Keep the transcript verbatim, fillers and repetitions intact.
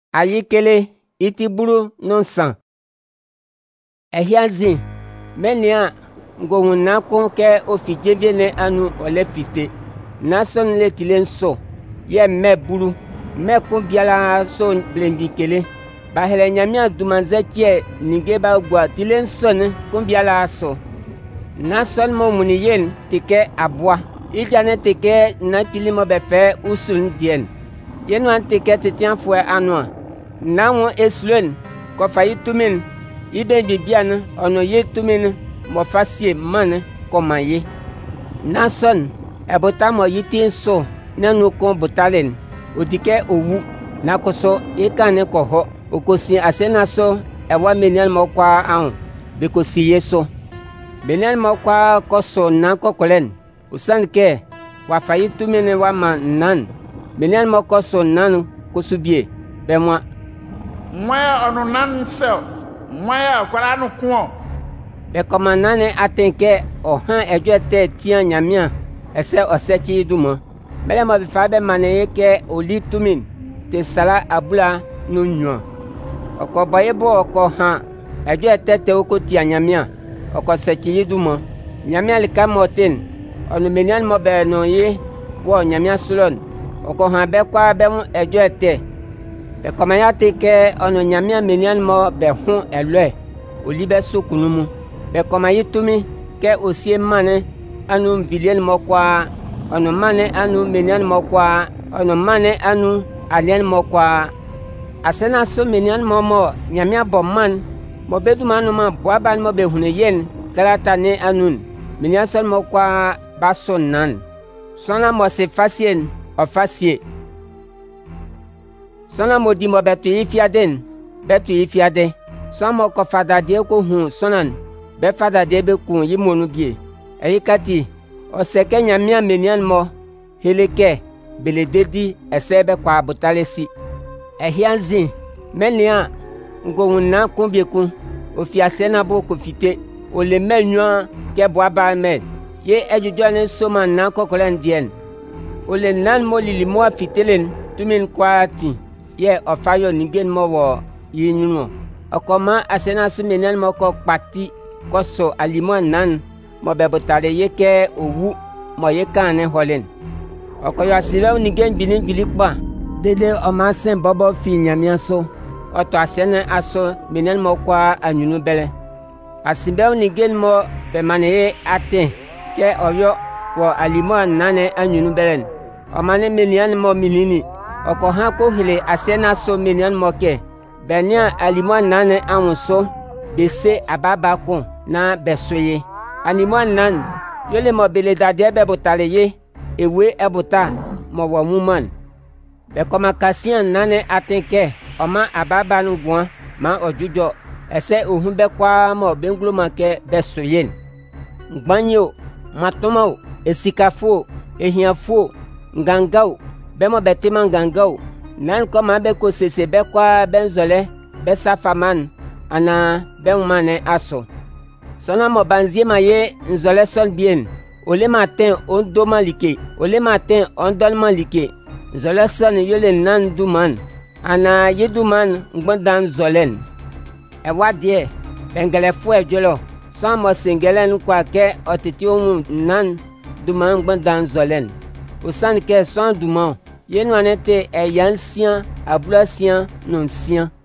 ayikele itiburu nonsan. Ehiazin menia ngohun na kon ke ofijebie ne anu ole fiste. Na son le tilen so ye me buru me kon biala so blembi kele. Ba hele nyamia dumanze kie nige ba gwa tilen son kon biala so. Na son mo muniyen tike abwa. Ijane tike na pilimo befe usul dien. Yenu an tike titian fwe anwa. Na won eslen ko fayi tumin. Ibe bibian ono ye tumin mo fasie man ko maye. Na son ebota mo yitin so na nu kon botalen. Odike owu na koso ikane ko ho. Okosi asena so ewa menial mo kwa an. Bekosi yeso. Menial mo kwa koso na kokolen. Usan ke wa fayi tumene wa man nan. Menial mo koso nan kosubie be moi. Moi ono nan se. Moi akwara no ko. Be komanane atenke o han ejo te tian nyamia ese osechi dumo. Bele mo bi fa be maneye ke oli tumin te sala abula no nyo. Oko boye bo oko han ejo te te oko tian nyamia oko sechi dumo. Nyamia lika moten onu menian mo be no ye wo nyamia sulon oko han be kwa be mu ejo te. Be komanya te ke onu nyamia menian mo be hu elwe olibe sokunumu. Be komayi tumi ke osie mane anu vilien mo kwa onu mane anu menian mo kwa onu mane anu alien mo kwa. Asena so menian mo mo nyamia bo man mo bedu manu ma bo ban mo be hune yen karata ne anun menian son mo kwa bason nan. Sona mo se fasien o fasie. Sona mo di mo betu ifiaden betu ifiade. Sona mo ko fada de ko hu sonan be fada de be kun yimonu bie. Eyikati o seke nyamia menian mo heleke belededi esebe kwa butalesi. Ehianzin menia ngohun na kunbie kun ofiase na bo ko fite o le menwa ke bo aba me ye ejujo ne soma na kokolen dien o le nan mo lili mo afitelen tumin kwati ye ofayo ningen mo wo yinuno okoma asena su menian mo ko pati koso alimo nan mo bebotale ye ke owu mo ye kan holen okoyo asile ningen bilin bilikpa dede o ma sen bobo fi nyamia so oto asene aso menian mo kwa anyunu bele asibe ningen mo be mane ate ke oyo wo alimo nane anyunu belen o mane menian mo milini oko ha ko hile asena so menian mo ke benia alimo nane anso bese ababa ko na besoye animo nan yole mo bele dade be botale ye ewe ebota mo wo muman be koma kasian nane atenke oma ababa nu gwan ma ojujo ese ohun be kwa mo benglo make besoye ngbanyo matomo esikafo ehiafo ngangao be mo betima ngangao nan koma be ko sese be kwa benzole be safaman ana be mane aso. Sona mo banzie maye nzole sol bien. Ole matin on doma like. Ole matin on dolman like. Nzole son yole nan duman. Ana ye duman ngbandan zolen. E wadie bengele fwe jolo. Son mo singelen kwa ke otiti omu nan duman ngbandan zolen. Osan ke son duman. Ye nwanete e yan sian abula sian non sian.